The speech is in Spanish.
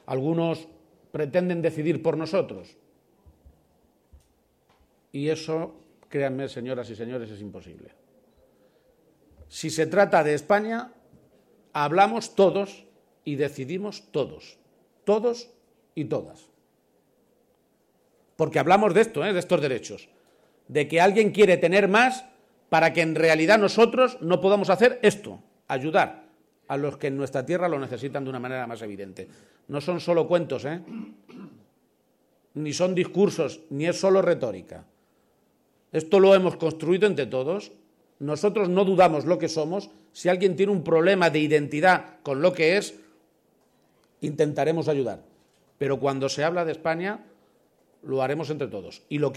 Algunos pretenden decidir por nosotros. Y eso, créanme, señoras y señores, es imposible. Si se trata de España, hablamos todos y decidimos todos y todas. Porque hablamos de esto, de estos derechos, de que alguien quiere tener más para que en realidad nosotros no podamos hacer esto, ayudar a los que en nuestra tierra lo necesitan de una manera más evidente. No son solo cuentos, ni son discursos, ni es solo retórica. Esto lo hemos construido entre todos. Nosotros no dudamos lo que somos. Si alguien tiene un problema de identidad con lo que es, intentaremos ayudar. Pero cuando se habla de España, lo haremos entre todos. Y lo que